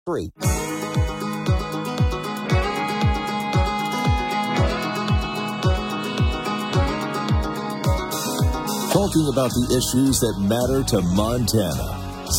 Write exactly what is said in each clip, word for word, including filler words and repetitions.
Three. Talking about the issues that matter to Montana,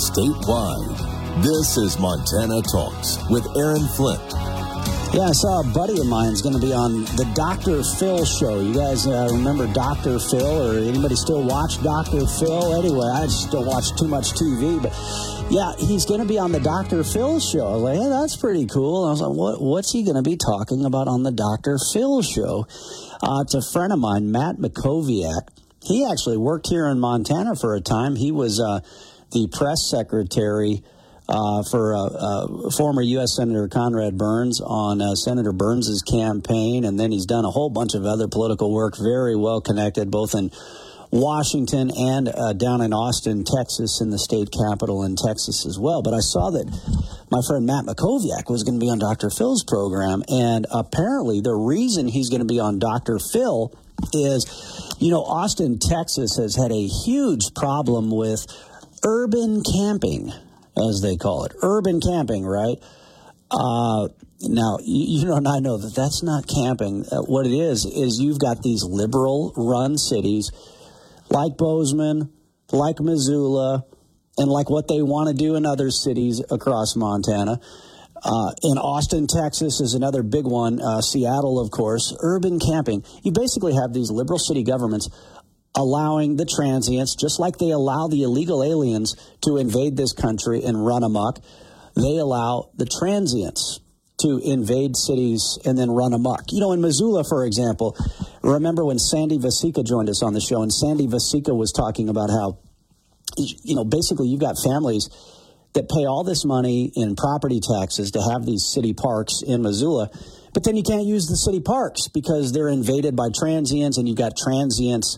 statewide. This is Montana Talks with Aaron Flint. Yeah, I saw a buddy of mine is going to be on the Doctor Phil show. You guys uh, remember Doctor Phil, or anybody still watch Doctor Phil? Anyway, I just don't watch too much T V, but yeah, he's going to be on the Doctor Phil show. I was like, hey, that's pretty cool. And I was like, what, what's he going to be talking about on the Doctor Phil show? Uh, it's a friend of mine, Matt Mackowiak. He actually worked here in Montana for a time. He was uh, the press secretary Uh, for uh, uh, former U S Senator Conrad Burns on uh, Senator Burns's campaign, and then he's done a whole bunch of other political work, very well connected, both in Washington and uh, down in Austin, Texas, in the state capital in Texas as well. But I saw that my friend Matt Mackowiak was going to be on Doctor Phil's program, and apparently the reason he's going to be on Doctor Phil is, you know, Austin, Texas has had a huge problem with urban camping, as they call it. Urban camping, right? Uh, now, you, you know, and I know that that's not camping. Uh, what it is, is you've got these liberal-run cities like Bozeman, like Missoula, and like what they want to do in other cities across Montana. Uh, in Austin, Texas is another big one. Uh, Seattle, of course. Urban camping. You basically have these liberal city governments allowing the transients, just like they allow the illegal aliens to invade this country and run amok, they allow the transients to invade cities and then run amok. You know, in Missoula, for example, remember when Sandy Vasica joined us on the show, and Sandy Vasica was talking about how, you know, basically you've got families that pay all this money in property taxes to have these city parks in Missoula, but then you can't use the city parks because they're invaded by transients, and you've got transients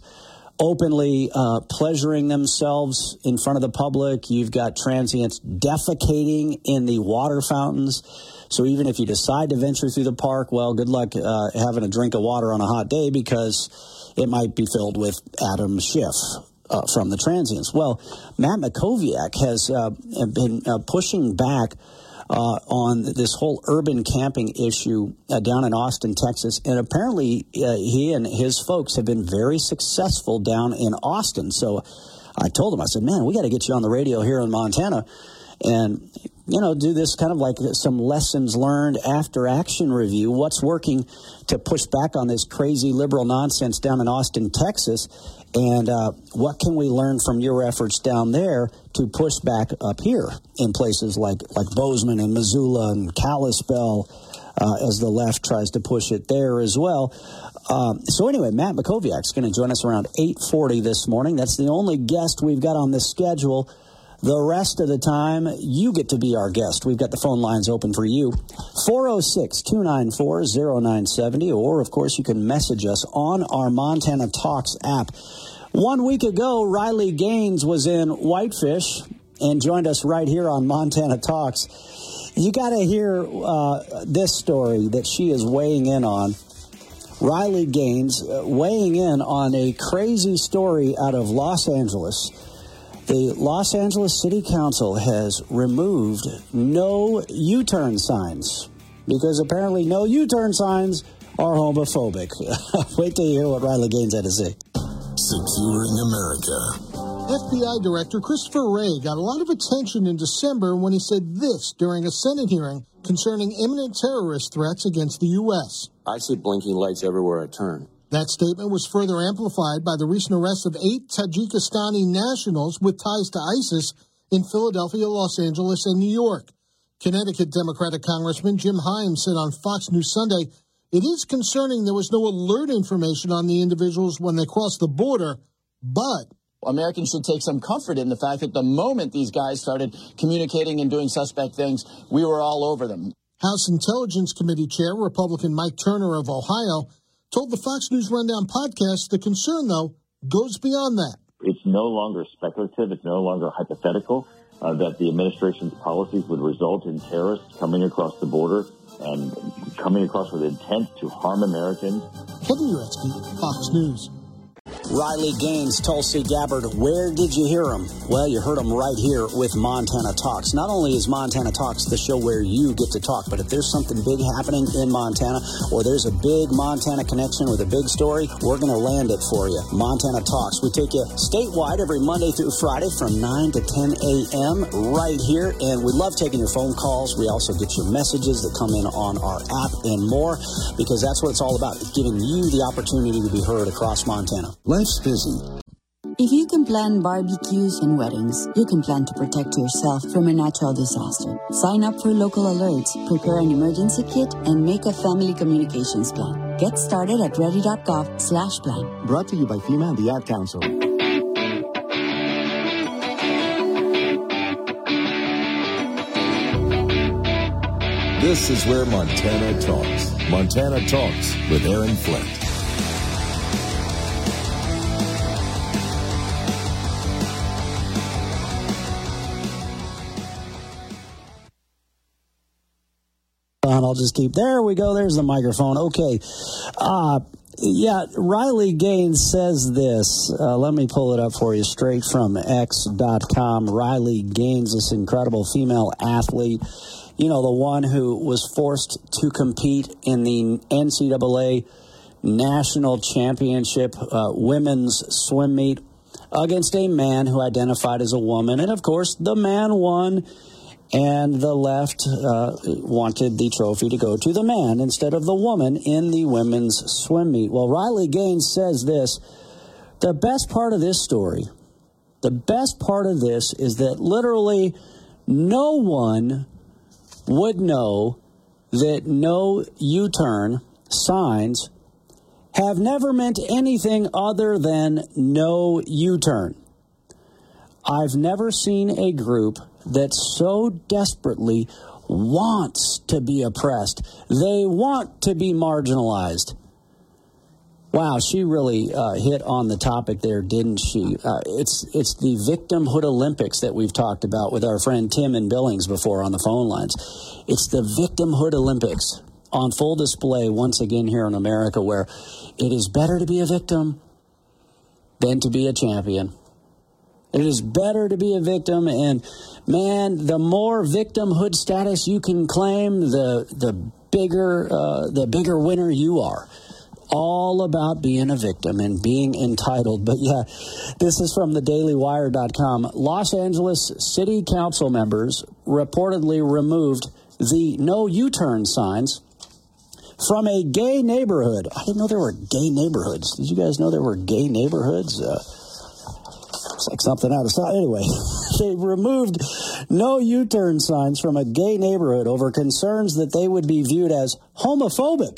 openly uh, pleasuring themselves in front of the public. You've got transients defecating in the water fountains. So even if you decide to venture through the park, well, good luck uh, having a drink of water on a hot day, because it might be filled with Adam Schiff uh, from the transients. Well, Matt Mackowiak has uh, been uh, pushing back Uh, on this whole urban camping issue uh, down in Austin, Texas. And apparently uh, he and his folks have been very successful down in Austin. So I told him, I said, man, we got to get you on the radio here in Montana and, you know, do this kind of like some lessons learned after action review. What's working to push back on this crazy liberal nonsense down in Austin, Texas? And uh, what can we learn from your efforts down there to push back up here in places like, like Bozeman and Missoula and Kalispell, uh, as the left tries to push it there as well. Um, so anyway, Matt Mackowiak is going to join us around eight forty this morning. That's the only guest we've got on this schedule. The rest of the time, you get to be our guest. We've got the phone lines open for you. four oh six, two nine four, oh nine seven oh, or, of course, you can message us on our Montana Talks app. One week ago, Riley Gaines was in Whitefish and joined us right here on Montana Talks. You got to hear uh, this story that she is weighing in on. Riley Gaines uh, weighing in on a crazy story out of Los Angeles. The Los Angeles City Council has removed no U-turn signs because apparently no U-turn signs are homophobic. Wait till you hear what Riley Gaines had to say. Securing America. F B I Director Christopher Wray got a lot of attention in December when he said this during a Senate hearing concerning imminent terrorist threats against the U S. I see blinking lights everywhere I turn. That statement was further amplified by the recent arrest of eight Tajikistani nationals with ties to ISIS in Philadelphia, Los Angeles, and New York. Connecticut Democratic Congressman Jim Himes said on Fox News Sunday, it is concerning there was no alert information on the individuals when they crossed the border, but Americans should take some comfort in the fact that the moment these guys started communicating and doing suspect things, we were all over them. House Intelligence Committee Chair, Republican Mike Turner of Ohio, told the Fox News Rundown podcast the concern, though, goes beyond that. It's no longer speculative. It's no longer hypothetical uh, that the administration's policies would result in terrorists coming across the border and coming across with intent to harm Americans. Kevin Uretsky, Fox News. Riley Gaines, Tulsi Gabbard, where did you hear them? Well, you heard them right here with Montana Talks. Not only is Montana Talks the show where you get to talk, but if there's something big happening in Montana, or there's a big Montana connection with a big story, we're going to land it for you. Montana Talks. We take you statewide every Monday through Friday from nine to ten a.m. right here, and we love taking your phone calls. We also get your messages that come in on our app and more, because that's what it's all about, giving you the opportunity to be heard across Montana. Life's busy. If you can plan barbecues and weddings, you can plan to protect yourself from a natural disaster. Sign up for local alerts, prepare an emergency kit, and make a family communications plan. Get started at ready.gov slash plan. Brought to you by FEMA and the Ad Council. This is where Montana talks. Montana Talks with Aaron Flint. I'll just keep, there we go, there's the microphone. Okay. Uh, yeah, Riley Gaines says this. Uh, let me pull it up for you straight from X dot com. Riley Gaines, this incredible female athlete, you know, the one who was forced to compete in the N C double A National Championship uh, women's swim meet against a man who identified as a woman. And, of course, the man won. And the left uh, wanted the trophy to go to the man instead of the woman in the women's swim meet. Well, Riley Gaines says this. The best part of this story, the best part of this is that literally no one would know that no U-turn signs have never meant anything other than no U-turn. I've never seen a group that so desperately wants to be oppressed. They want to be marginalized. Wow, she really uh, hit on the topic there, didn't she? Uh, it's it's the victimhood Olympics that we've talked about with our friend Tim in Billings before on the phone lines. It's the victimhood Olympics on full display once again here in America, where it is better to be a victim than to be a champion. It is better to be a victim, and man, the more victimhood status you can claim, the the bigger uh, the bigger winner you are. All about being a victim and being entitled. But yeah, this is from the daily wire dot com. Los Angeles City Council members reportedly removed the no U-turn signs from a gay neighborhood. I didn't know there were gay neighborhoods. Did you guys know there were gay neighborhoods? Uh, It's like something out of sight. Anyway, they removed no U-turn signs from a gay neighborhood over concerns that they would be viewed as homophobic.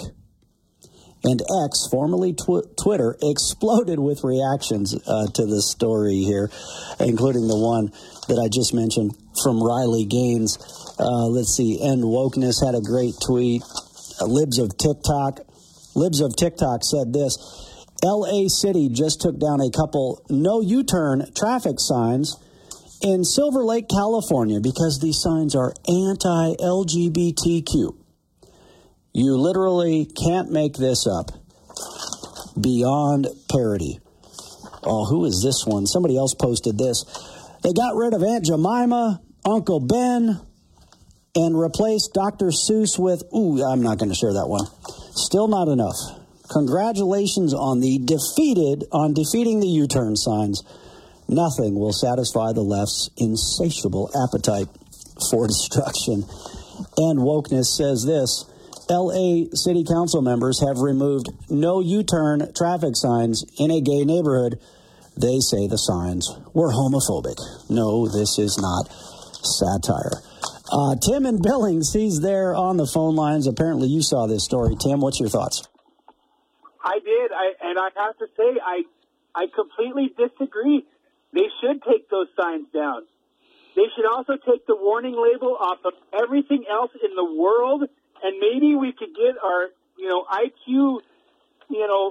And X, formerly tw- Twitter, exploded with reactions uh, to this story here, including the one that I just mentioned from Riley Gaines. Uh, let's see, End Wokeness had a great tweet. Uh, Libs of TikTok. Libs of TikTok said this. L A City just took down a couple no U-turn traffic signs in Silver Lake, California, because these signs are anti-L G B T Q. You literally can't make this up. Beyond parody. Oh, who is this one? Somebody else posted this. They got rid of Aunt Jemima, Uncle Ben, and replaced Doctor Seuss with, ooh, I'm not going to share that one. Still not enough. Congratulations on the defeated, on defeating the U-turn signs. Nothing will satisfy the left's insatiable appetite for destruction. And Wokeness says this. L A City Council members have removed no U-turn traffic signs in a gay neighborhood. They say the signs were homophobic. No, this is not satire. Uh, Tim in Billings, he's there on the phone lines. Apparently you saw this story. Tim, what's your thoughts? I did, I, and I have to say, I I completely disagree. They should take those signs down. They should also take the warning label off of everything else in the world, and maybe we could get our, you know, I Q, you know,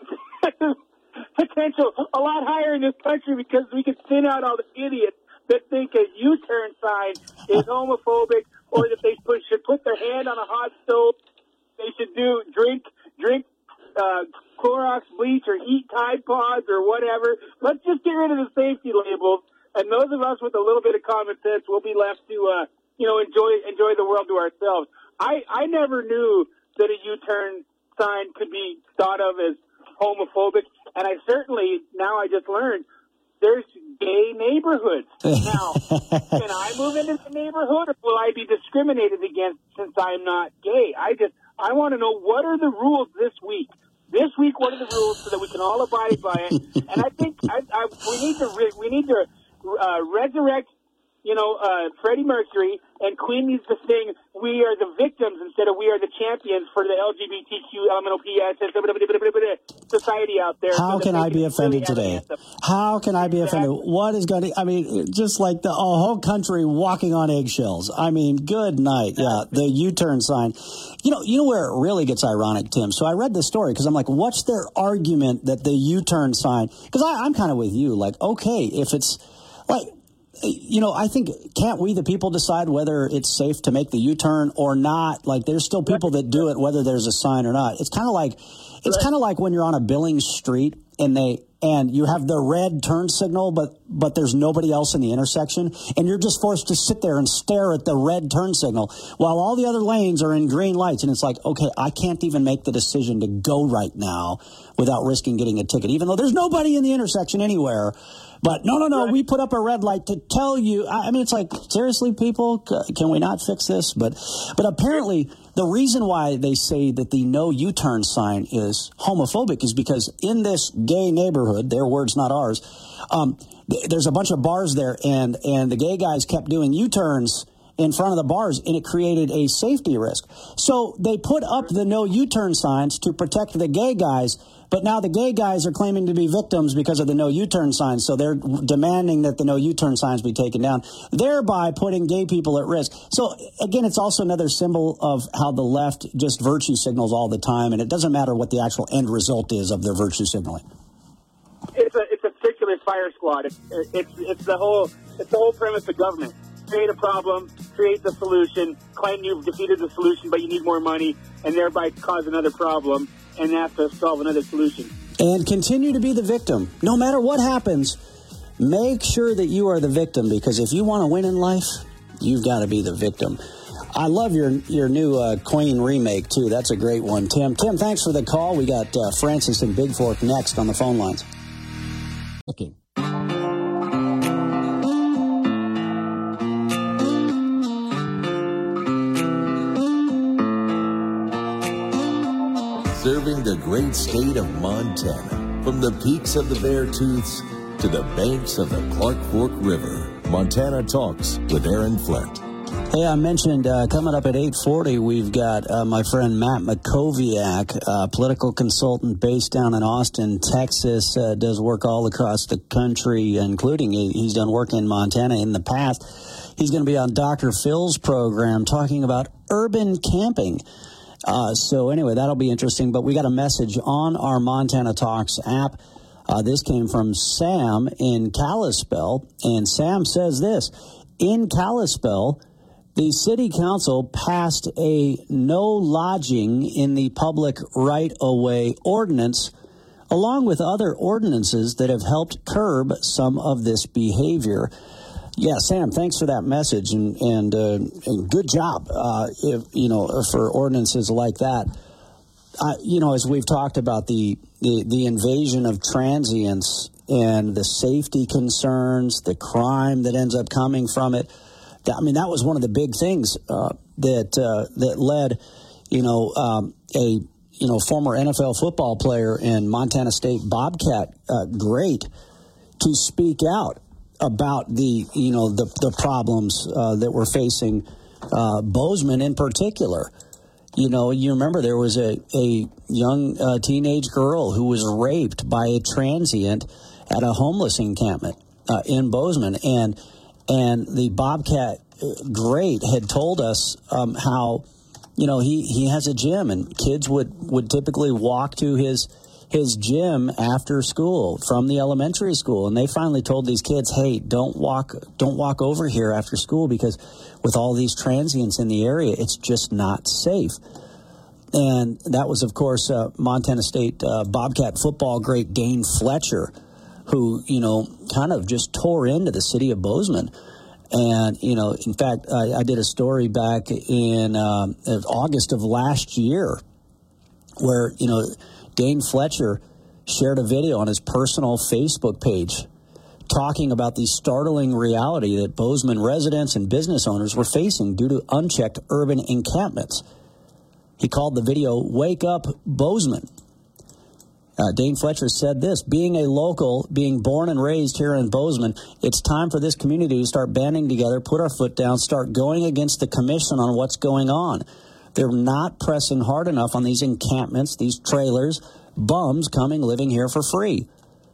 potential a lot higher in this country, because we could thin out all the idiots that think a U-turn sign is homophobic, or that they put, should put their hand on a hot stove. They should do drink drink. Uh, Clorox bleach or Heat Tide Pods or whatever. Let's just get rid of the safety labels. And those of us with a little bit of common sense will be left to, uh, you know, enjoy enjoy the world to ourselves. I, I never knew that a U-turn sign could be thought of as homophobic, and I certainly, now I just learned, there's gay neighborhoods. Now, can I move into the neighborhood, or will I be discriminated against since I'm not gay? I just, I want to know, what are the rules this week? This week, what are the rules so that we can all abide by it? And I think I, I, we need to re, we need to uh, resurrect, you know, uh, Freddie Mercury, and Queen needs to sing "We Are the Victims" instead of "We Are the Champions" for the L G B T Q L M N O P S society out there. How so can I be offended really today? How can I be offended? What is going to, I mean, just like the a whole country walking on eggshells. I mean, good night. Yeah, the U-turn sign. You know, you know where it really gets ironic, Tim? So I read this story because I'm like, what's their argument that the U-turn sign, because I'm kind of with you, like, okay, if it's like, you know, I think, can't we, the people, decide whether it's safe to make the U-turn or not? Like, there's still people that do it whether there's a sign or not. It's kind of like, it's kind of like when you're on a Billings street and they, and you have the red turn signal, but, but there's nobody else in the intersection, and you're just forced to sit there and stare at the red turn signal while all the other lanes are in green lights. And it's like, okay, I can't even make the decision to go right now without risking getting a ticket, even though there's nobody in the intersection anywhere. But no, no, no, we put up a red light to tell you. I mean, it's like, seriously, people, can we not fix this? But but apparently the reason why they say that the no U-turn sign is homophobic is because in this gay neighborhood, their words, not ours, um, th- there's a bunch of bars there, and, and the gay guys kept doing U-turns in front of the bars, and it created a safety risk. So they put up the no U-turn signs to protect the gay guys, but now the gay guys are claiming to be victims because of the no U-turn signs, so they're demanding that the no U-turn signs be taken down, thereby putting gay people at risk. So, again, it's also another symbol of how the left just virtue signals all the time, and it doesn't matter what the actual end result is of their virtue signaling. It's a it's a circular fire squad. It's it's it's the whole it's the whole premise of government. Create a problem, create the solution, claim you've defeated the solution, but you need more money, and thereby cause another problem, and have to solve another solution. And continue to be the victim. No matter what happens, make sure that you are the victim, because if you want to win in life, you've got to be the victim. I love your your new uh, Queen remake, too. That's a great one, Tim. Tim, thanks for the call. We got uh, Francis in Big Fork next on the phone lines. Okay. Serving the great state of Montana, from the peaks of the Beartooths to the banks of the Clark Fork River. Montana Talks with Aaron Flint. Hey, I mentioned uh, coming up at eight forty, we've got uh, my friend Matt Makoviak, uh, political consultant based down in Austin, Texas, uh, does work all across the country, including he's done work in Montana in the past. He's going to be on Doctor Phil's program talking about urban camping. Uh, so anyway, that'll be interesting. But we got a message on our Montana Talks app. Uh, this came from Sam in Kalispell, and Sam says this: in Kalispell, the city council passed a no lodging in the public right-of-way ordinance, along with other ordinances that have helped curb some of this behavior. Yeah, Sam, thanks for that message, and and, uh, and good job, uh, if, you know, for ordinances like that. Uh, you know, as we've talked about the, the, the invasion of transients and the safety concerns, the crime that ends up coming from it, that, I mean, that was one of the big things uh, that uh, that led, you know, um, a you know former N F L football player and Montana State Bobcat uh, great to speak out about the, you know, the, the problems uh, that we're facing, uh, Bozeman in particular. You know, you remember there was a, a young uh, teenage girl who was raped by a transient at a homeless encampment uh, in Bozeman. And and the Bobcat great had told us um, how, you know, he, he has a gym, and kids would, would typically walk to his his gym after school from the elementary school, and they finally told these kids, hey, don't walk don't walk over here after school, because with all these transients in the area, it's just not safe. And that was, of course, uh, Montana State uh, Bobcat football great Dane Fletcher, who, you know, kind of just tore into the city of Bozeman. And, you know, in fact, I, I did a story back in um, August of last year where, you know, Dane Fletcher shared a video on his personal Facebook page talking about the startling reality that Bozeman residents and business owners were facing due to unchecked urban encampments. He called the video, "Wake Up, Bozeman." Uh, Dane Fletcher said this: "Being a local, being born and raised here in Bozeman, it's time for this community to start banding together, put our foot down, start going against the commission on what's going on. They're not pressing hard enough on these encampments, these trailers, bums coming living here for free."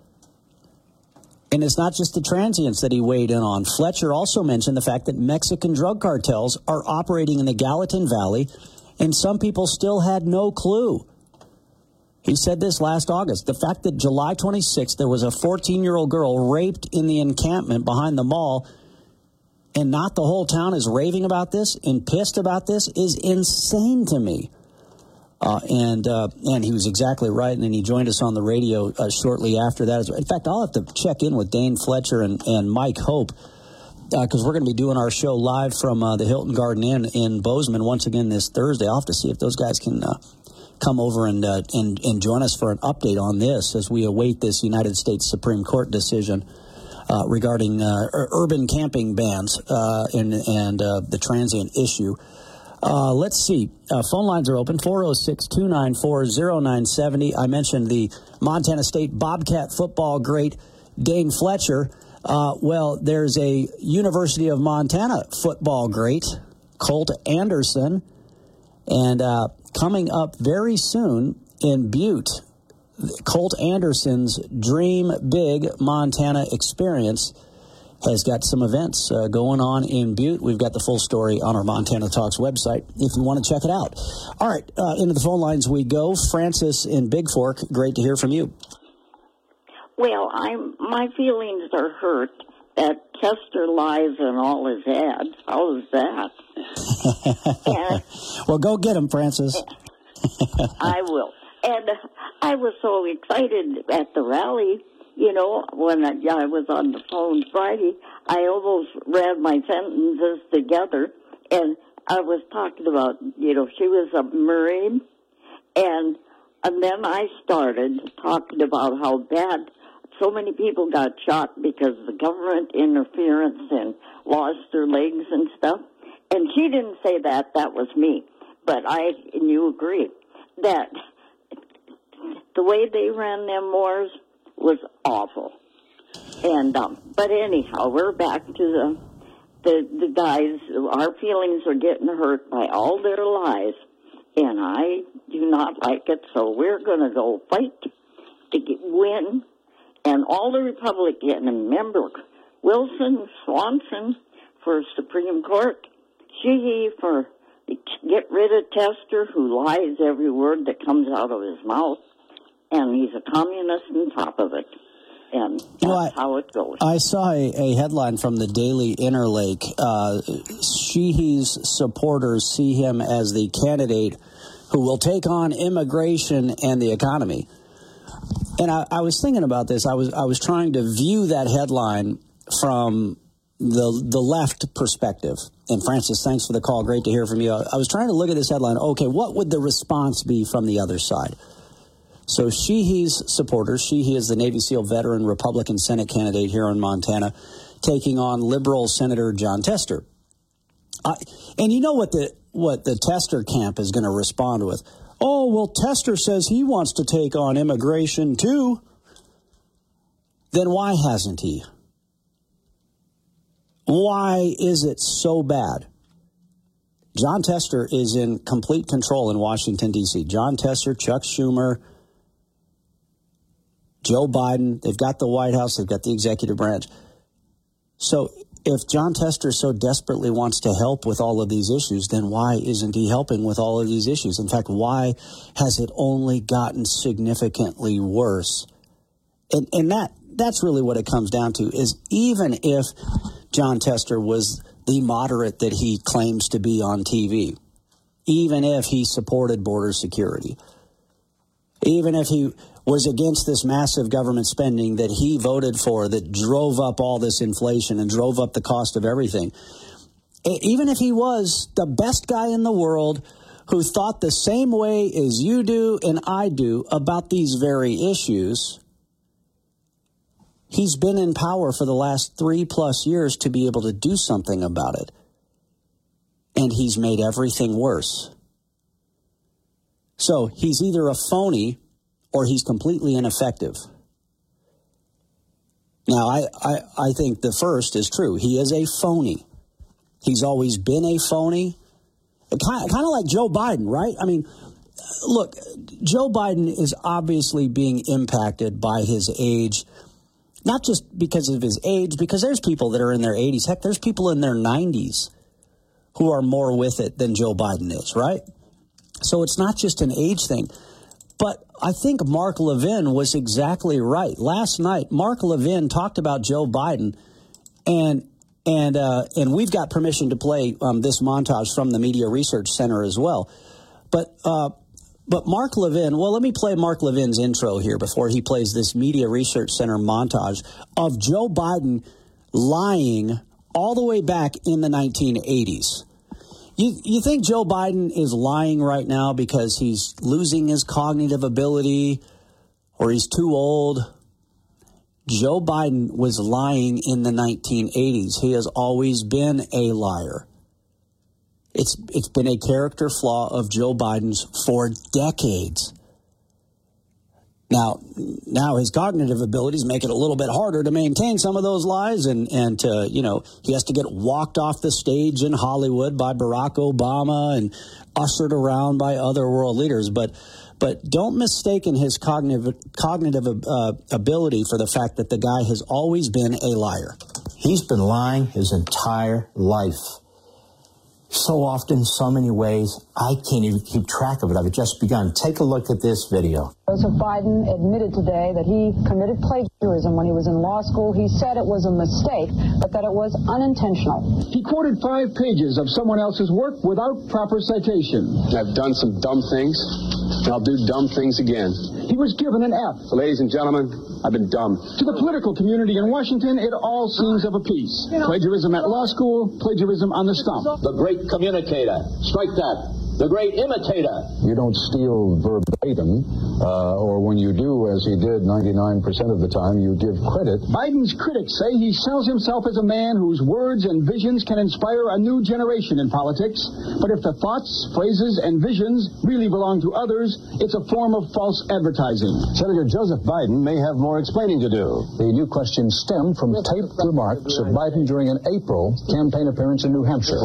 And it's not just the transients that he weighed in on. Fletcher also mentioned the fact that Mexican drug cartels are operating in the Gallatin Valley, and some people still had no clue. He said this last August: "The fact that July twenty-sixth there was a fourteen-year-old girl raped in the encampment behind the mall, and not the whole town is raving about this and pissed about this, is insane to me." Uh, and uh, and he was exactly right. And then he joined us on the radio uh, shortly after that. In fact, I'll have to check in with Dane Fletcher and, and Mike Hope, because uh, we're going to be doing our show live from uh, the Hilton Garden Inn in Bozeman once again this Thursday. I'll have to see if those guys can uh, come over and, uh, and and join us for an update on this as we await this United States Supreme Court decision uh, regarding uh, urban camping bans uh, and, and uh, the transient issue. Uh, let's see. Uh, phone lines are open, four oh six, two nine four, oh nine seven oh. I mentioned the Montana State Bobcat football great Dane Fletcher. Uh, well, there's a University of Montana football great, Colt Anderson. And uh, coming up very soon in Butte, Colt Anderson's Dream Big Montana Experience has got some events uh, going on in Butte. We've got the full story on our Montana Talks website if you want to check it out. All right, uh, into the phone lines we go. Francis in Big Fork, great to hear from you. Well, I'm my feelings are hurt that Tester lies in all his ads. How is that? and, well, go get him, Francis. I will. And I was so excited at the rally. You know, when I, I was on the phone Friday, I almost read my sentences together, and I was talking about, you know, she was a Marine, and and then I started talking about how bad so many people got shot because of the government interference and lost their legs and stuff. And she didn't say that, that was me. But I, and you agree, that the way they ran them wars was awful. And um, but anyhow, we're back to the, the the guys. Our feelings are getting hurt by all their lies, and I do not like it. So we're going to go fight to get, win. And all the Republicans, and remember, Wilson, Swanson for Supreme Court, Sheehy for get rid of Tester, who lies every word that comes out of his mouth. And he's a communist on top of it. And that's well, I, how it goes. I saw a, a headline from the Daily Interlake. Uh, Sheehy's supporters see him as the candidate who will take on immigration and the economy. And I, I was thinking about this. I was I was trying to view that headline from the the left perspective. And Francis, thanks for the call. Great to hear from you. I was trying to look at this headline. Okay, what would the response be from the other side? So Sheehy's supporters, Sheehy is the Navy SEAL veteran Republican Senate candidate here in Montana, taking on liberal Senator Jon Tester. Uh, and you know what the what the Tester camp is going to respond with? Oh, well, Tester says he wants to take on immigration too. Then why hasn't he? Why is it so bad? Jon Tester is in complete control in Washington, D C Jon Tester, Chuck Schumer, Joe Biden, they've got the White House, they've got the executive branch. So if Jon Tester so desperately wants to help with all of these issues, then why isn't he helping with all of these issues? In fact, why has it only gotten significantly worse? And, and that that's really what it comes down to, is even if Jon Tester was the moderate that he claims to be on T V, even if he supported border security, even if he was against this massive government spending that he voted for that drove up all this inflation and drove up the cost of everything. Even if he was the best guy in the world who thought the same way as you do and I do about these very issues, he's been in power for the last three plus years to be able to do something about it. And he's made everything worse. So he's either a phony or he's completely ineffective. Now, I, I, I think the first is true. He is a phony. He's always been a phony. Kind of, kind of like Joe Biden, right? I mean, look, Joe Biden is obviously being impacted by his age, not just because of his age, because there's people that are in their eighties. Heck, there's people in their nineties who are more with it than Joe Biden is, right? So it's not just an age thing. But I think Mark Levin was exactly right. Last night, Mark Levin talked about Joe Biden, and and uh, and we've got permission to play um, this montage from the Media Research Center as well. But uh, but Mark Levin, well, let me play Mark Levin's intro here before he plays this Media Research Center montage of Joe Biden lying all the way back in the nineteen eighties. You, you think Joe Biden is lying right now because he's losing his cognitive ability or he's too old? Joe Biden was lying in the nineteen eighties. He has always been a liar. It's it's been a character flaw of Joe Biden's for decades. Now, now his cognitive abilities make it a little bit harder to maintain some of those lies, and, and to, you know, he has to get walked off the stage in Hollywood by Barack Obama and ushered around by other world leaders. But but don't mistake his cognitive, cognitive uh, ability for the fact that the guy has always been a liar. He's been lying his entire life. So often, so many ways, I can't even keep track of it. I've just begun. Take a look at this video. Joseph Biden admitted today that he committed plagiarism when he was in law school. He said it was a mistake, but that it was unintentional. He quoted five pages of someone else's work without proper citation. I've done some dumb things, and I'll do dumb things again. He was given an F. So, ladies and gentlemen, I've been dumb. To the political community in Washington, it all seems of a piece. Plagiarism at law school, plagiarism on the stump. The great communicator. Strike that. The great imitator. You don't steal verbatim, uh, or when you do, as he did ninety-nine percent of the time, you give credit. Biden's critics say he sells himself as a man whose words and visions can inspire a new generation in politics. But if the thoughts, phrases, and visions really belong to others, it's a form of false advertising. Senator Joseph Biden may have more explaining to do. The new question stemmed from taped remarks of Biden during an April campaign appearance in New Hampshire.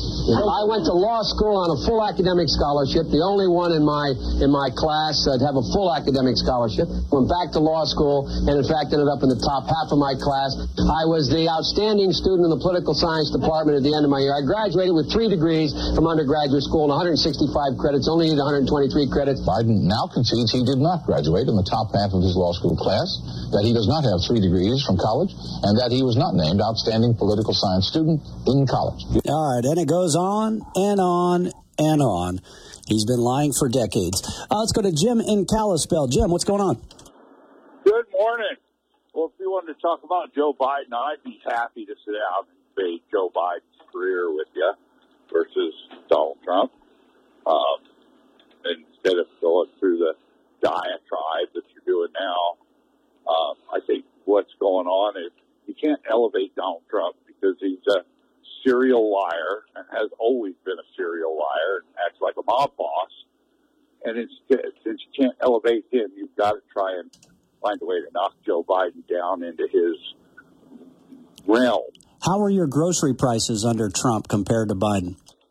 I went to law school on a full academic scholarship, the only one in my in my class uh, to have a full academic scholarship. Went back to law school and, in fact, ended up in the top half of my class. I was the outstanding student in the political science department at the end of my year. I graduated with three degrees from undergraduate school and one hundred sixty-five credits, only needed one hundred twenty-three credits. Biden now concedes he did not graduate in the top half of his law school class, that he does not have three degrees from college, and that he was not named outstanding political science student in college. All right, and it goes on and on and on. He's been lying for decades. Uh, let's go to Jim in Kalispell. Jim, what's going on? Good morning. Well, if you wanted to talk about Joe Biden, I'd be happy to sit down and debate Joe Biden's career with you versus Donald Trump. Um, instead of going through the diatribe that you're doing now, um, I think what's going on is you can't elevate Donald Trump because he's a serial liar and has always been a serial liar and acts like a mob boss. And instead, since you can't elevate him, you've got to try and find a way to knock Joe Biden down into his realm. How are your grocery prices under Trump compared to Biden?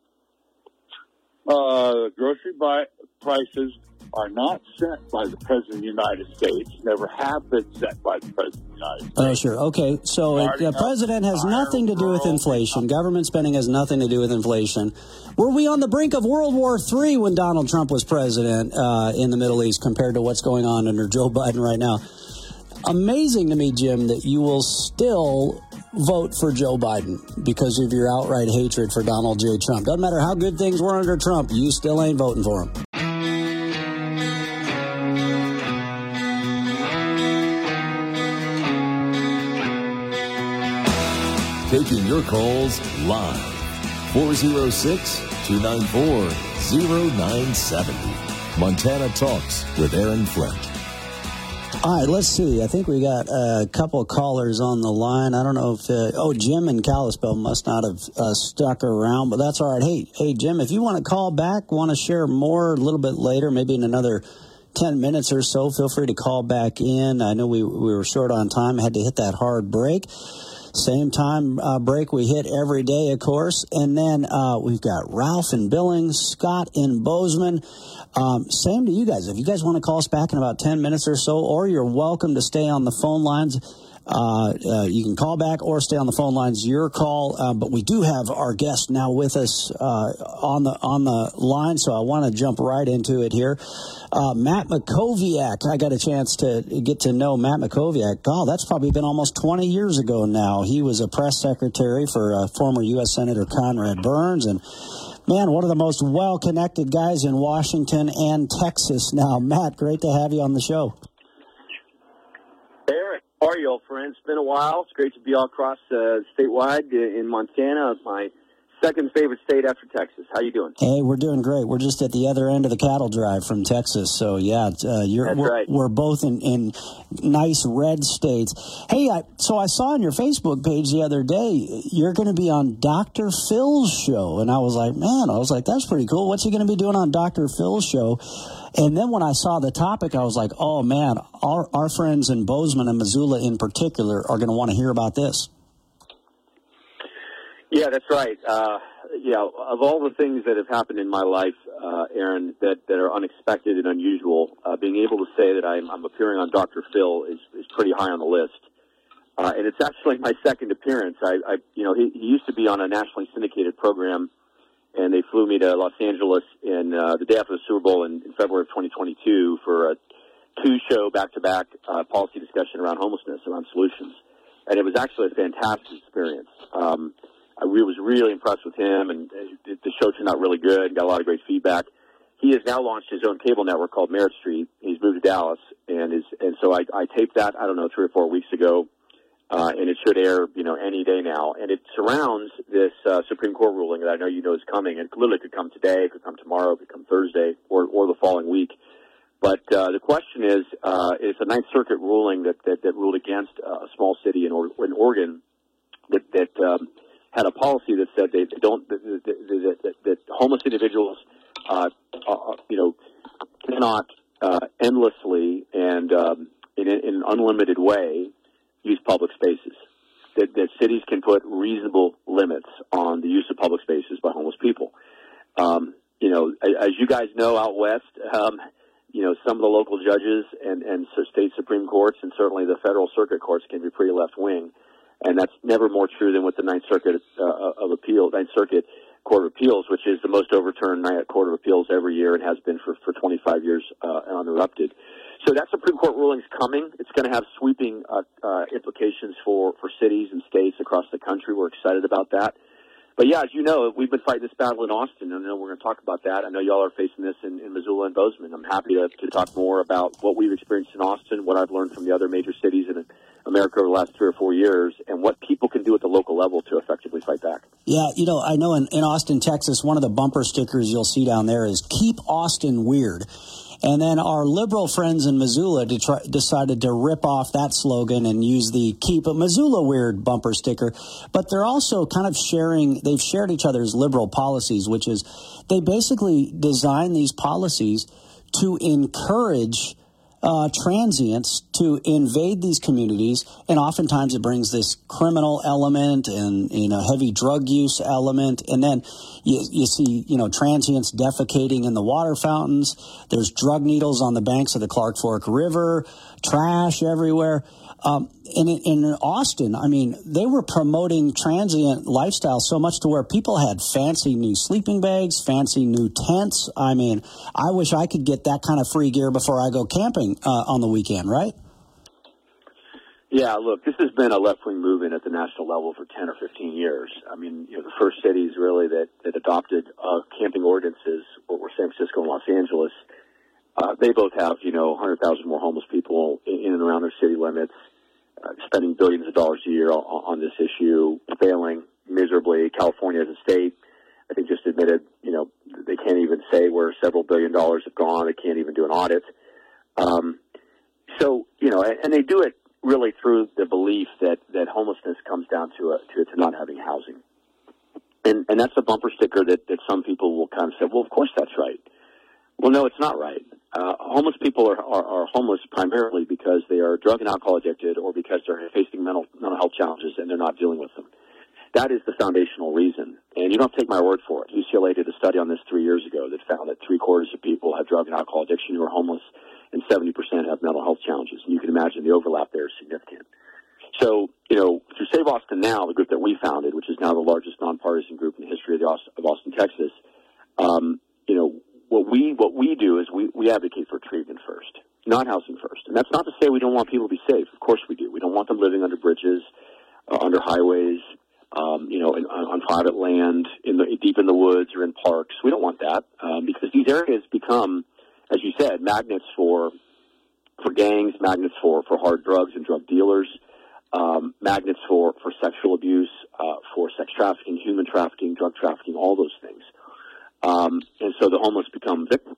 Uh, grocery buy- prices are not set by the President of the United States, never have been set by the President of the United States. Oh, sure. Okay, so it, the President has nothing to do with inflation. Government spending has nothing to do with inflation. Were we on the brink of World War Three when Donald Trump was president uh, in the Middle East compared to what's going on under Joe Biden right now? Amazing to me, Jim, that you will still vote for Joe Biden because of your outright hatred for Donald J. Trump. Doesn't matter how good things were under Trump, you still ain't voting for him. Taking your calls live. four oh six, two nine four, oh nine seven oh. Montana Talks with Aaron Flint. All right, let's see. I think we got a couple of callers on the line. I don't know if... Uh, oh, Jim in Kalispell must not have uh, stuck around, but that's all right. Hey, hey, Jim, if you want to call back, want to share more a little bit later, maybe in another ten minutes or so, feel free to call back in. I know we, we were short on time, had to hit that hard break. Same time uh, break we hit every day, of course. And then uh, we've got Ralph in Billings, Scott in Bozeman. Um, same to you guys. If you guys want to call us back in about ten minutes or so, or you're welcome to stay on the phone lines. Uh, uh, you can call back or stay on the phone lines. Your call. Uh, but we do have our guest now with us uh, on the on the line, so I want to jump right into it here. Uh, Matt Mackowiak. I got a chance to get to know Matt Mackowiak. Oh, that's probably been almost twenty years ago now. He was a press secretary for uh, former U S Senator Conrad Burns, and man, one of the most well-connected guys in Washington and Texas now. Matt, great to have you on the show. Eric, how are you, old friend? It's been a while. It's great to be all across uh, statewide in Montana, my second favorite state after Texas. How you doing? Hey, we're doing great. We're just at the other end of the cattle drive from Texas. So, yeah, uh, you're, That's we're, right. we're both in, in nice red states. Hey, I, so I saw on your Facebook page the other day, you're going to be on Doctor Phil's show. And I was like, man, I was like, that's pretty cool. What's he going to be doing on Doctor Phil's show? And then when I saw the topic, I was like, oh, man, our, our friends in Bozeman and Missoula in particular are going to want to hear about this. Yeah, that's right. Uh, yeah, of all the things that have happened in my life, uh, Aaron, that, that are unexpected and unusual, uh, being able to say that I'm, I'm appearing on Doctor Phil is, is pretty high on the list. Uh, and it's actually my second appearance. I, I you know, he, he used to be on a nationally syndicated program, and they flew me to Los Angeles in uh, the day after the Super Bowl in, in February of twenty twenty-two for a two-show back-to-back uh, policy discussion around homelessness, around solutions. And it was actually a fantastic experience. Um, I was really impressed with him, and the show turned out really good, got a lot of great feedback. He has now launched his own cable network called Merit Street. He's moved to Dallas, and is and so I, I taped that, I don't know, three or four weeks ago, uh, and it should air, you know, any day now. And it surrounds this uh, Supreme Court ruling that I know you know is coming. It literally could come today, it could come tomorrow, it could come Thursday, or, or the following week. But uh, the question is, uh, it's a Ninth Circuit ruling that, that, that ruled against uh, a small city in, or- in Oregon that, that um, had a policy that said they don't that, that, that, that homeless individuals, uh, uh, you know, cannot uh, endlessly and um, in, in an unlimited way use public spaces. That, that cities can put reasonable limits on the use of public spaces by homeless people. Um, you know, as you guys know out west, um, you know, some of the local judges and, and state Supreme Courts and certainly the federal circuit courts can be pretty left wing. And that's never more true than with the Ninth Circuit uh, of Appeal, Ninth Circuit Court of Appeals, which is the most overturned Court of Appeals every year and has been for, for twenty-five years uh, uninterrupted. So that Supreme Court ruling is coming. It's going to have sweeping uh, uh, implications for, for cities and states across the country. We're excited about that. But, yeah, as you know, we've been fighting this battle in Austin, and I know we're going to talk about that. I know y'all are facing this in, in Missoula and Bozeman. I'm happy to, to talk more about what we've experienced in Austin, what I've learned from the other major cities in America over the last three or four years, and what people can do at the local level to effectively fight back. Yeah, you know, I know in, in Austin, Texas, one of the bumper stickers you'll see down there is "Keep Austin Weird." And then our liberal friends in Missoula de- try, decided to rip off that slogan and use the "Keep Missoula Weird" bumper sticker. But they're also kind of sharing, they've shared each other's liberal policies, which is they basically design these policies to encourage Uh, transients to invade these communities, and oftentimes it brings this criminal element and, you know, heavy drug use element, and then you, you see, you know, transients defecating in the water fountains. There's drug needles on the banks of the Clark Fork River, trash everywhere. Um, in, in Austin, I mean, they were promoting transient lifestyle so much to where people had fancy new sleeping bags, fancy new tents. I mean, I wish I could get that kind of free gear before I go camping uh, on the weekend, right? Yeah, look, this has been a left-wing movement at the national level for ten or fifteen years. I mean, you know, the first cities really that, that adopted uh, camping ordinances were San Francisco and Los Angeles. Uh, they both have, you know, one hundred thousand more homeless people in, in and around their city limits, uh, spending billions of dollars a year on, on this issue, failing miserably. California as a state, I think, just admitted, you know, they can't even say where several billion dollars have gone. They can't even do an audit. Um, so, you know, and, and they do it really through the belief that, that homelessness comes down to, a, to to not having housing. And and that's a bumper sticker that, that some people will kind of say, well, of course that's right. Well, no, it's not right. Uh, homeless people are, are, are homeless primarily because they are drug and alcohol addicted or because they're facing mental, mental health challenges and they're not dealing with them. That is the foundational reason. And you don't take my word for it. U C L A did a study on this three years ago that found that three quarters of people have drug and alcohol addiction who are homeless, and seventy percent have mental health challenges. And you can imagine the overlap there is significant. So, you know, through Save Austin Now, the group that we founded, which is now the largest nonpartisan group in the history of, the Austin, of Austin, Texas, um, you know, what we what we do is we, we advocate for treatment first, not housing first. And that's not to say we don't want people to be safe. Of course we do. We don't want them living under bridges, uh, under highways, um, you know, in, on, on private land, in the, deep in the woods or in parks. We don't want that um, because these areas become, as you said, magnets for for gangs, magnets for, for hard drugs and drug dealers, um, magnets for, for sexual abuse, uh, for sex trafficking, human trafficking, drug trafficking, all those things. Um, and so the homeless become victims.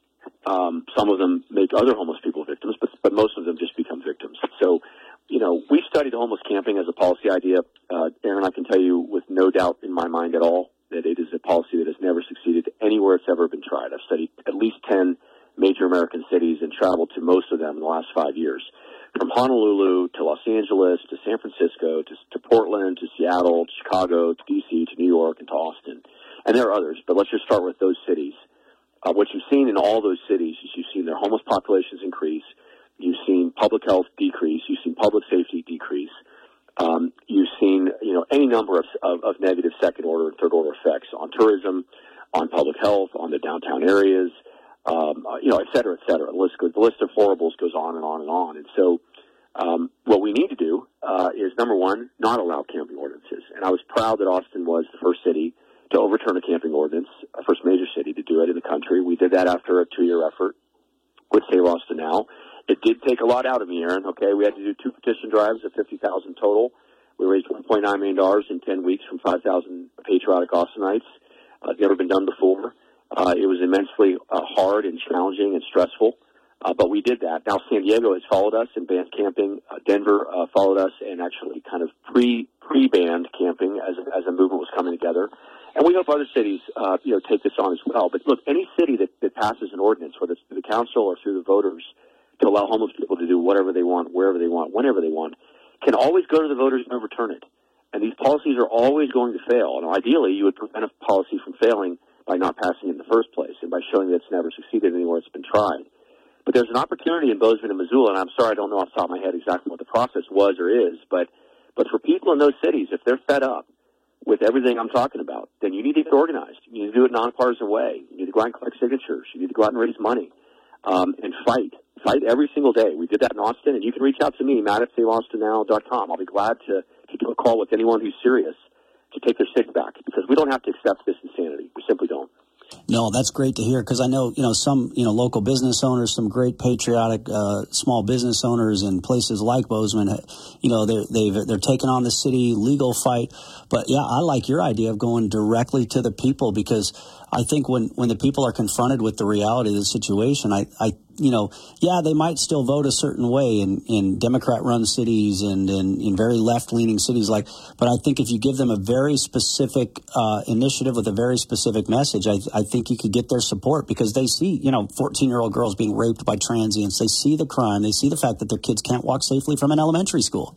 Um, some of them make other homeless people victims, but, but most of them just become victims. So, you know, we studied homeless camping as a policy idea. Uh, Aaron, I can tell you with no doubt in my mind at all that it is a policy that has never succeeded anywhere it's ever been tried. I've studied at least ten major American cities and traveled to most of them in the last five years, from Honolulu to Los Angeles to San Francisco to, to Portland to Seattle to Chicago to D C to New York and to Austin. And there are others, but let's just start with those cities. Uh, what you've seen in all those cities is you've seen their homeless populations increase, you've seen public health decrease, you've seen public safety decrease, um, you've seen, you know, any number of, of, of negative second order and third order effects on tourism, on public health, on the downtown areas, um, uh, you know, et cetera, et cetera. The list, goes, the list of horribles goes on and on and on. And so um, what we need to do uh, is, number one, not allow camping ordinances. And I was proud that Austin was the first city to overturn a camping ordinance, our first major city to do it in the country. We did that after a two-year effort with Save Austin Now. It did take a lot out of me, Aaron, okay? We had to do two petition drives of fifty thousand total. We raised one point nine million dollars in ten weeks from five thousand patriotic Austinites. Uh, it's never been done before. Uh, it was immensely uh, hard and challenging and stressful, uh, but we did that. Now San Diego has followed us and banned camping. Uh, Denver uh, followed us and actually kind of pre, pre-banned camping as, as a movement was coming together. And we hope other cities, uh, you know, take this on as well. But look, any city that, that passes an ordinance, whether it's through the council or through the voters, to allow homeless people to do whatever they want, wherever they want, whenever they want, can always go to the voters and overturn it. And these policies are always going to fail. And ideally, you would prevent a policy from failing by not passing it in the first place and by showing that it's never succeeded anywhere it's been tried. But there's an opportunity in Bozeman and Missoula, and I'm sorry I don't know off the top of my head exactly what the process was or is, but, but for people in those cities, if they're fed up with everything I'm talking about, then you need to get organized. You need to do it in a nonpartisan way. You need to go out and collect signatures. You need to go out and raise money um, and fight. Fight every single day. We did that in Austin, and you can reach out to me, Matt at save austin now dot com. I'll be glad to, to do a call with anyone who's serious to take their stick back, because we don't have to accept this insanity. We simply don't. No, that's great to hear, because I know, you know, some, you know, local business owners, some great patriotic uh, small business owners in places like Bozeman, you know, they're, they've, they're taking on the city legal fight. But, yeah, I like your idea of going directly to the people, because I think when, when the people are confronted with the reality of the situation, I, I you know, yeah, they might still vote a certain way in, in Democrat-run cities and in, in very left-leaning cities, like. But I think if you give them a very specific uh, initiative with a very specific message, I, I think you could get their support, because they see, you know, fourteen-year-old girls being raped by transients. They see the crime. They see the fact that their kids can't walk safely from an elementary school.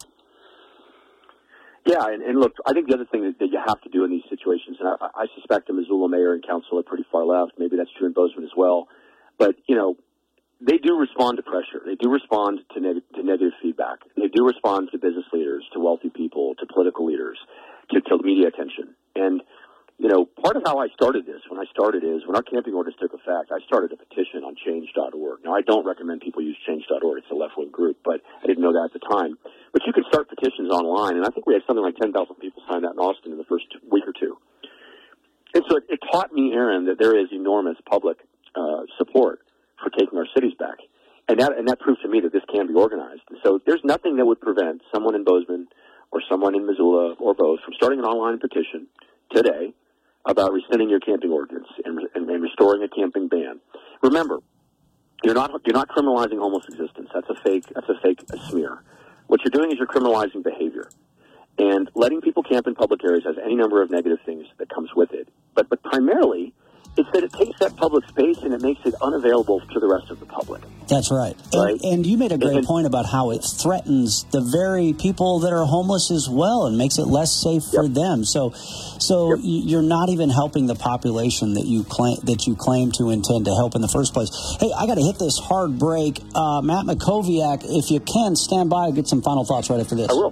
Yeah, and, and look, I think the other thing that, that you have to do in these situations, and I, I suspect the Missoula mayor and council are pretty far left. Maybe that's true in Bozeman as well. But, you know, they do respond to pressure. They do respond to, neg- to negative feedback. They do respond to business leaders, to wealthy people, to political leaders, to, to media attention. And, you know, part of how I started this, when I started is, when our camping ordinance took effect, I started a petition on change dot org. Now, I don't recommend people use change dot org. It's a left-wing group, but I didn't know that at the time. But you can start petitions online, and I think we had something like ten thousand people sign that in Austin in the first week or two. And so it, it taught me, Aaron, that there is enormous public uh, support for taking our cities back. And that, and that proved to me that this can be organized. So there's nothing that would prevent someone in Bozeman or someone in Missoula or both from starting an online petition today about rescinding your camping ordinance and, and, and restoring a camping ban. Remember, you're not you're not criminalizing homeless existence. That's a fake that's a fake smear. What you're doing is you're criminalizing behavior. And letting people camp in public areas has any number of negative things that comes with it. But but primarily, it's that it takes that public space and it makes it unavailable to the rest of the public. That's right. Right? And, and you made a great and, point about how it threatens the very people that are homeless as well and makes it less safe yep. for them. So so yep. you're not even helping the population that you claim that you claim to intend to help in the first place. Hey, I got to hit this hard break. Uh, Matt Mackowiak, if you can, stand by and get some final thoughts right after this. I will.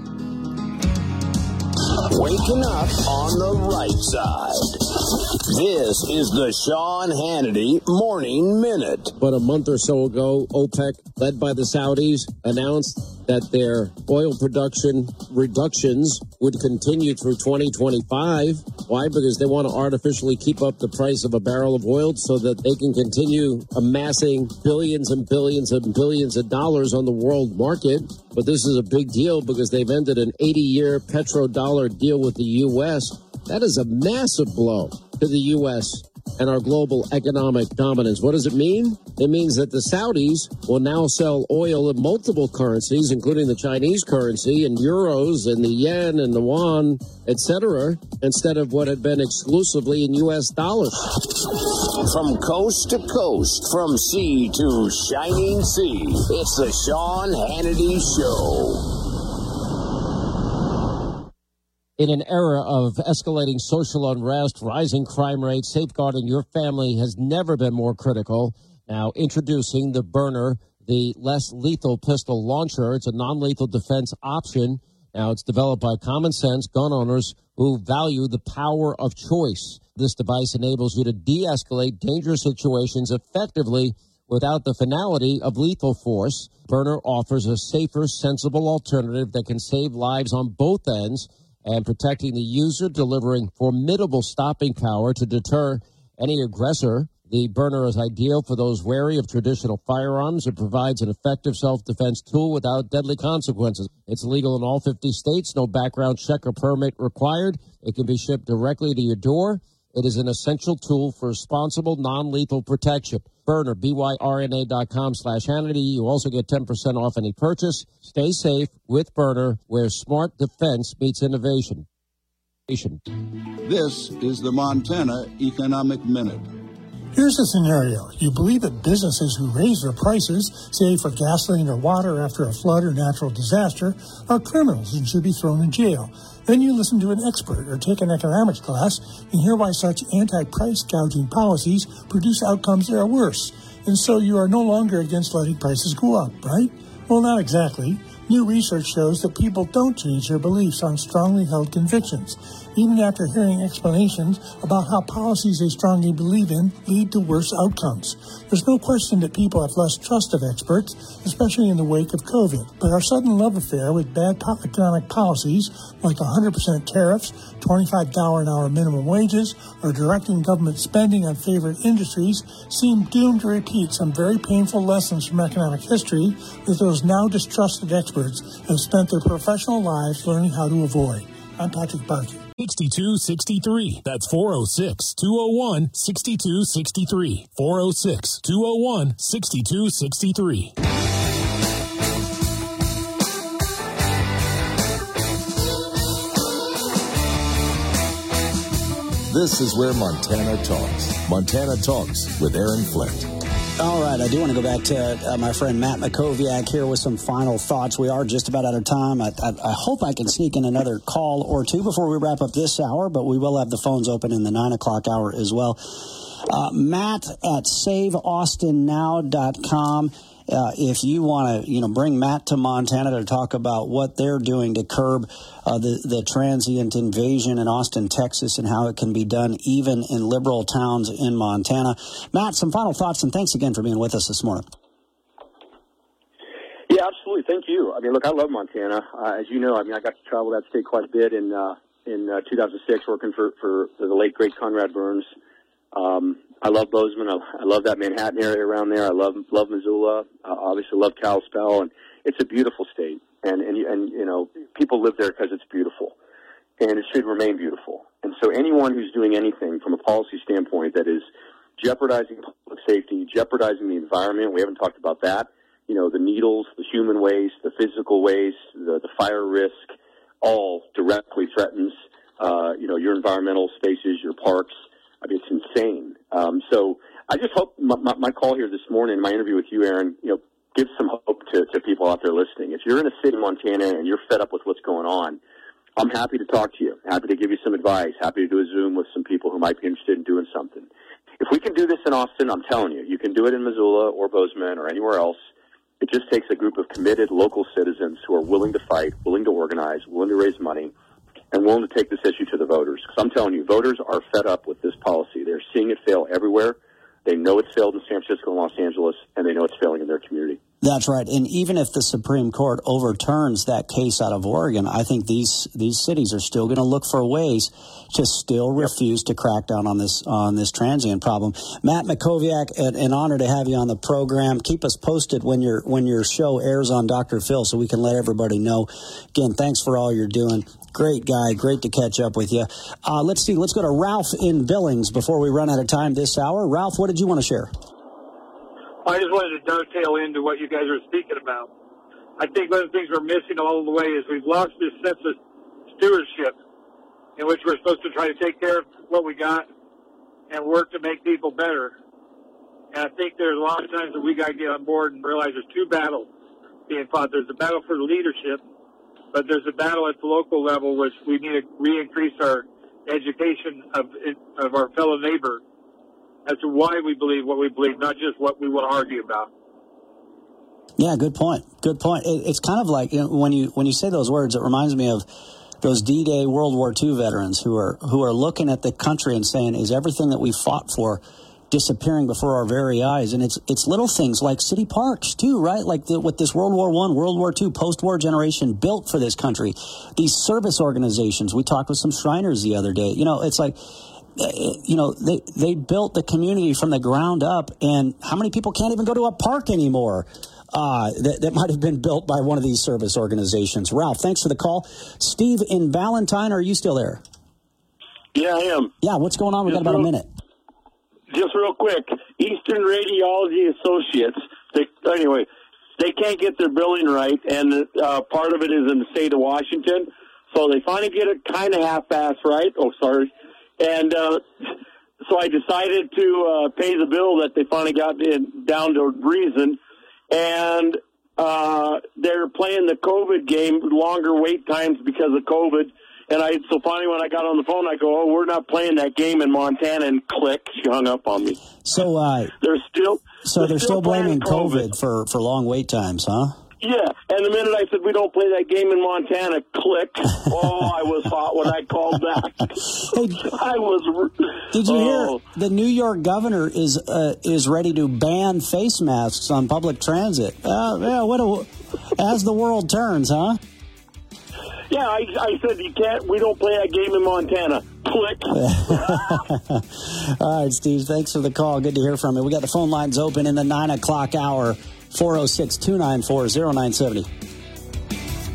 Waking up on the right side. This is the Sean Hannity Morning Minute. But a month or so ago, OPEC, led by the Saudis, announced that their oil production reductions would continue through twenty twenty-five. Why? Because they want to artificially keep up the price of a barrel of oil so that they can continue amassing billions and billions and billions of dollars on the world market. But this is a big deal because they've ended an eighty-year petrodollar deal with the U S. That is a massive blow to the U S and our global economic dominance. What does it mean? It means that the Saudis will now sell oil in multiple currencies, including the Chinese currency and euros and the yen and the yuan, et cetera, instead of what had been exclusively in U S dollars. From coast to coast, from sea to shining sea, it's the Sean Hannity Show. In an era of escalating social unrest, rising crime rates, safeguarding your family has never been more critical. Now, introducing the Byrna, the less lethal pistol launcher. It's a non-lethal defense option. Now, it's developed by common sense gun owners who value the power of choice. This device enables you to de-escalate dangerous situations effectively without the finality of lethal force. Byrna offers a safer, sensible alternative that can save lives on both ends and protecting the user, delivering formidable stopping power to deter any aggressor. The Byrna is ideal for those wary of traditional firearms. It provides an effective self-defense tool without deadly consequences. It's legal in all fifty states, no background check or permit required. It can be shipped directly to your door. It is an essential tool for responsible, non-lethal protection. Byrna, B Y R N A dot com slash Hannity. You also get ten percent off any purchase. Stay safe with Byrna, where smart defense meets innovation. This is the Montana Economic Minute. Here's a scenario. You believe that businesses who raise their prices, say for gasoline or water after a flood or natural disaster, are criminals and should be thrown in jail. Then you listen to an expert or take an economics class and hear why such anti-price gouging policies produce outcomes that are worse. And so you are no longer against letting prices go up, right? Well, not exactly. New research shows that people don't change their beliefs on strongly held convictions, even after hearing explanations about how policies they strongly believe in lead to worse outcomes. There's no question that people have less trust of experts, especially in the wake of COVID. But our sudden love affair with bad economic policies, like one hundred percent tariffs, twenty-five dollars an hour minimum wages, or directing government spending on favorite industries, seem doomed to repeat some very painful lessons from economic history that those now distrusted experts have spent their professional lives learning how to avoid. I'm Patrick Barkey. sixty-two sixty-three. That's four oh six, two oh one, sixty-two sixty-three. four oh six, two oh one, sixty-two sixty-three. This is where Montana talks. Montana Talks with Aaron Flint. All right, I do want to go back to uh, my friend Matt Mackowiak here with some final thoughts. We are just about out of time. I, I, I hope I can sneak in another call or two before we wrap up this hour, but we will have the phones open in the nine o'clock hour as well. Uh, Matt at save austin now dot com. Uh, if you want to, you know, bring Matt to Montana to talk about what they're doing to curb uh, the, the transient invasion in Austin, Texas, and how it can be done even in liberal towns in Montana. Matt, some final thoughts, and thanks again for being with us this morning. Yeah, absolutely. Thank you. I mean, look, I love Montana. Uh, as you know, I mean, I got to travel that state quite a bit in uh, in uh, two thousand six, working for, for the late great Conrad Burns. Um, I love Bozeman. I, I love that Manhattan area around there. I love love Missoula. Uh, obviously, love Kalispell, and it's a beautiful state. And and and you know, people live there because it's beautiful, and it should remain beautiful. And so, anyone who's doing anything from a policy standpoint that is jeopardizing public safety, jeopardizing the environment, we haven't talked about that. You know, the needles, the human waste, the physical waste, the, the fire risk, all directly threatens, uh, you know, your environmental spaces, your parks. I mean, it's insane. Um, so I just hope my, my, my call here this morning, my interview with you, Aaron, you know, gives some hope to, to people out there listening. If you're in a city in Montana and you're fed up with what's going on, I'm happy to talk to you, happy to give you some advice, happy to do a Zoom with some people who might be interested in doing something. If we can do this in Austin, I'm telling you, you can do it in Missoula or Bozeman or anywhere else. It just takes a group of committed local citizens who are willing to fight, willing to organize, willing to raise money, and willing to take this issue to the voters. Because I'm telling you, voters are fed up with this policy. They're seeing it fail everywhere. They know it's failed in San Francisco and Los Angeles, and they know it's failing in their community. That's right. And even if the Supreme Court overturns that case out of Oregon, I think these these cities are still going to look for ways to still refuse to crack down on this on this transient problem. Matt Mackowiak, an, an honor to have you on the program. Keep us posted when your when your show airs on Doctor Phil so we can let everybody know. Again, thanks for all you're doing. Great guy. Great to catch up with you. Uh, let's see. Let's go to Ralph in Billings before we run out of time this hour. Ralph, what did you want to share? I just wanted to dovetail into what you guys are speaking about. I think one of the things we're missing along the way is we've lost this sense of stewardship in which we're supposed to try to take care of what we got and work to make people better. And I think there's a lot of times that we got to get on board and realize there's two battles being fought. There's a battle for the leadership, but there's a battle at the local level which we need to re-increase our education of of our fellow neighbor as to why we believe what we believe, not just what we want to argue about. Yeah, good point. Good point. It, it's kind of like, you know, when you when you say those words, it reminds me of those D-Day World War Two veterans who are who are looking at the country and saying, "Is everything that we fought for disappearing before our very eyes?" And it's it's little things like city parks too, right? Like the, what this World War One, World War Two, post-war generation built for this country. These service organizations. We talked with some Shriners the other day. You know, it's like, you know, they, they built the community from the ground up, and how many people can't even go to a park anymore uh, that, that might have been built by one of these service organizations? Ralph, thanks for the call. Steve in Valentine, are you still there? Yeah, I am. Yeah, what's going on? We got about real, a minute. Just real quick, Eastern Radiology Associates, they, anyway, they can't get their billing right, and uh, part of it is in the state of Washington, so they finally get it kind of half-assed right. Oh, sorry. And uh, so I decided to uh, pay the bill that they finally got in, down to reason. And uh, they're playing the COVID game, longer wait times because of COVID. And I so finally when I got on the phone, I go, oh, we're not playing that game in Montana. And click, she hung up on me. So uh, they're still so they're, they're still, still blaming COVID. COVID for, for long wait times, huh? Yeah, and the minute I said we don't play that game in Montana, click. Oh, I was hot when I called back. Hey, I was. Did you oh. hear the New York governor is uh, is ready to ban face masks on public transit? Uh, yeah, what a, as the world turns, huh? Yeah, I, I said you can't. We don't play that game in Montana. Click. All right, Steve. Thanks for the call. Good to hear from you. We got the phone lines open in the nine o'clock hour. four oh six, two nine four, oh nine seven oh.